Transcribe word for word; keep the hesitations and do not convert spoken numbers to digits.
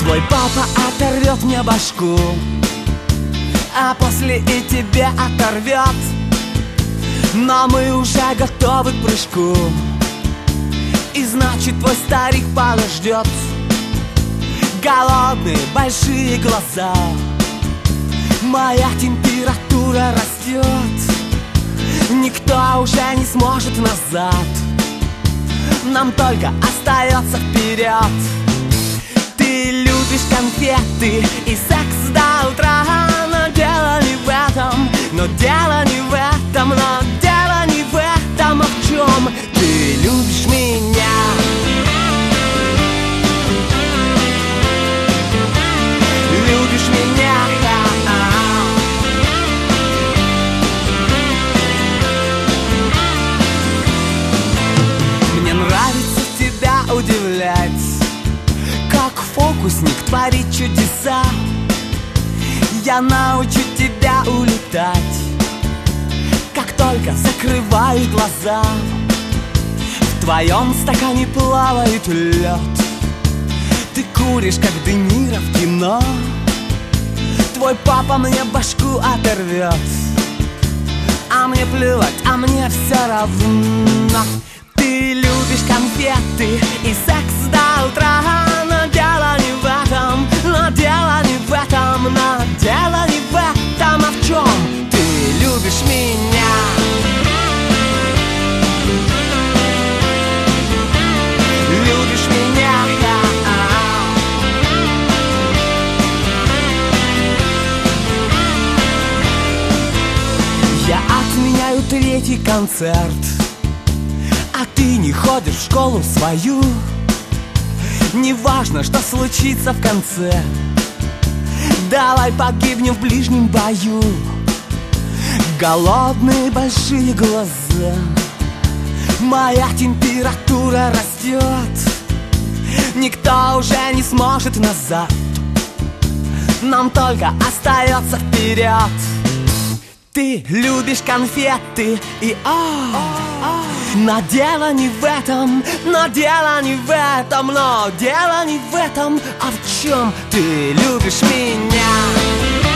Твой папа оторвет мне башку, а после и тебя оторвет. Но мы уже готовы к прыжку, и значит твой старик подождет. Голодные большие глаза, моя температура растет. Никто уже не сможет назад, нам только остается вперед. Ты любишь конфеты и секс до утра, но дело не в этом, но дело не в этом, но дело не в этом, а в чем? Ты любишь меня. Любишь меня. Мне нравится тебя удивлять, как фокусник творит чудеса. Я научу тебя улетать, как только закрываю глаза. В твоем стакане плавает лед, ты куришь, как Де Ниро в кино. Твой папа мне башку оторвет, а мне плевать, а мне все равно. Ты любишь конфеты и секс до утра, но дело не в этом, но дело не в этом, но дело не в этом, а в чем? Ты любишь меня. Любишь меня. Я отменяю третий концерт, а ты не ходишь в школу свою. Неважно, что случится в конце, давай погибнем в ближнем бою. Голодные большие глаза, моя температура растет. Никто уже не сможет назад, нам только остается вперед. Ты любишь конфеты и а, а, но дело не в этом, но дело не в этом, но дело не в этом, а в чем? Ты любишь меня.